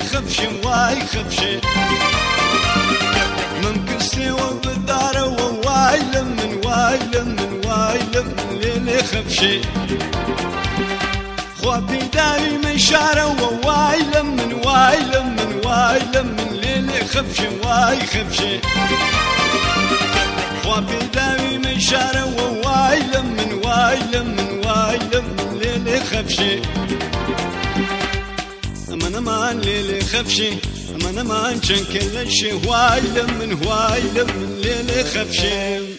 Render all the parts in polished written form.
خفشي واي خفشي ممكن سوى بداره وواي لمن واي لمن واي لمن ليلي خفشي خوابي داري من شارة وواي لمن واي لمن واي لمن ليلي خفشي واي خفشي خوابي داري من شارة وواي لمن واي لمن واي لمن ليلي خفشي أمان أمان ليلي خفشي أمان أمان كان كل شي واي لمن ليلي خفشي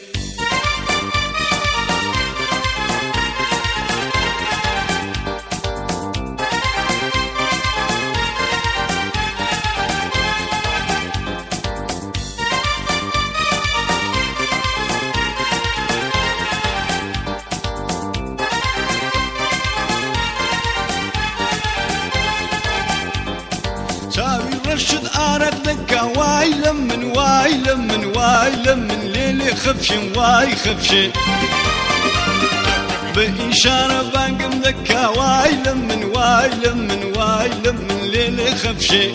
رشد أرد لك واي لمن واي لمن واي لمن ليلي خفشي واي خفشي بإشارة بانقم لك واي لمن واي لمن واي لمن ليلي خفشي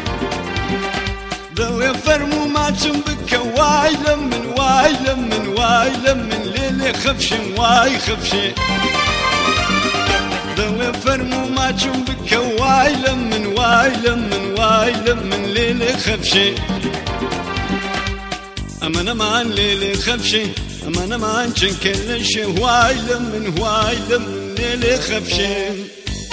ذو يفرموا ما تنبك واي لمن واي لمن واي لمن ليلي خفشي واي خفشي ذو يفرموا ما تنبك واي لمن واي لمن واي لمن ليلي خفشي أمان أمان ليلي خفشي أمان أمان كان كل شي واي لمن ليلي خفشي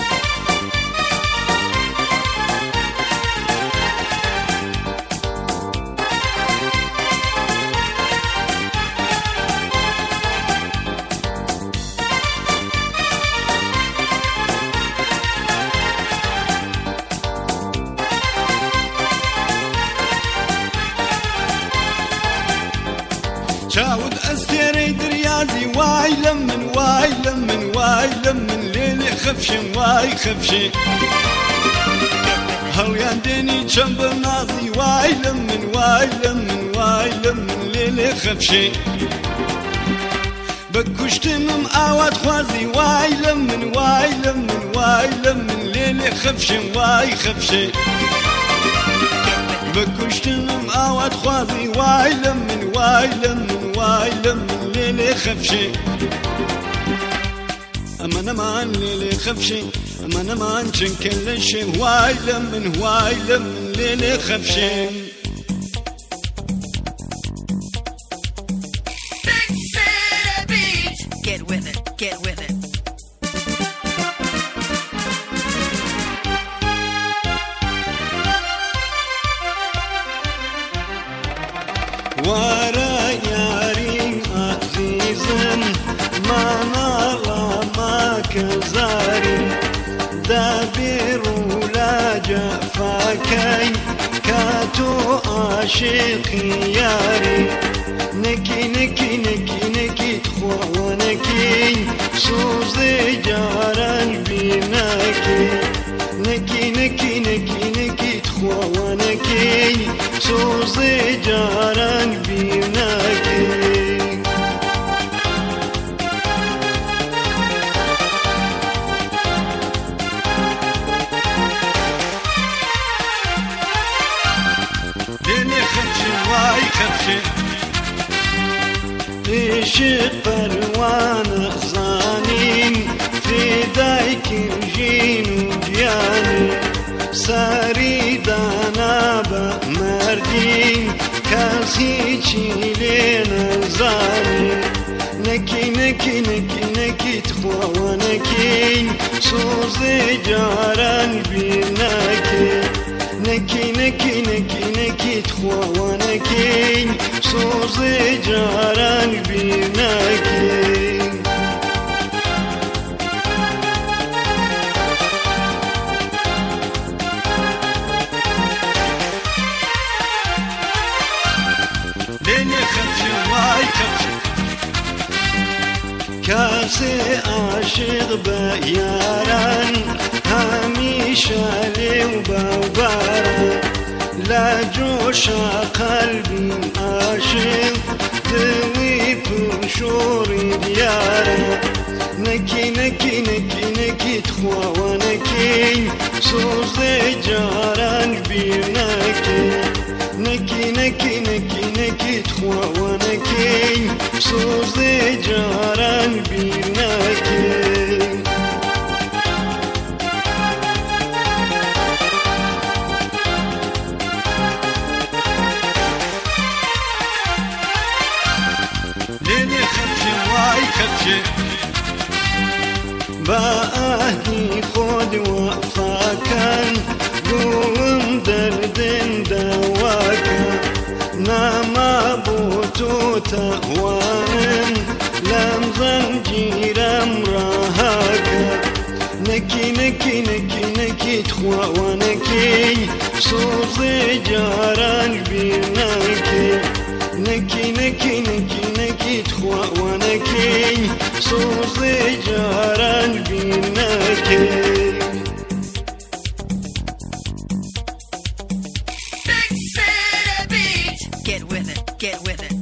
شاود أستيري دريازي واي لمن واي لمن واي لمن ليلي خفشي واي خفشي هو يندني جنب ناظي واي لمن واي لمن واي لمن ليلي خفشي بكشت من آوات خوازي واي لمن واي لمن واي لمن ليلي خفشي واي خفشي بكشت من آوات خوازي واي لمن واي لمن واي لمن ليلي خفشي أمان أمان ليلي خفشي أمان أمان كان كل شي واي لمن ليلي خفشي Get with it, get with it. ورا ياري عزيزم ما نرى ما كزاري دابر ولا جفاكي كاتو عاشقي ياري نكي نكي نكي نكي تخوانكي سوزي جاران بيناكي نكي نكي نكي نكي تخوانكي سوزي جاران بيناكي ليلي خفشي واي خفشي ليش البروان زانين في دايك جين وجياني ساري دانا بمردين كاسي تشيلين زاني نكي نكي نكي نكي تخوانكي سوزي جاران بيناكي نكي نكي نكي نكي تخوانكي سوزي جاران بيناكي ليلي خفشي واي خفشي كاسي عاشق بياران هميشة لي وبوباران لا جوش قلبي عاشق دوي بشوري دياران نكي نكي نكي نكي تخوانكي سوزي جاران بأهلي خود وفاكن قوم دردن دواكن نما بوتو تهوان لم زنجيرم راهاك نكي نكي نكي نكي تخوى ونكي صوص جاران بيناكي نكي نكي نكي نكي تخوى ونكي صوص جاران بيناكي Get with it, get with it.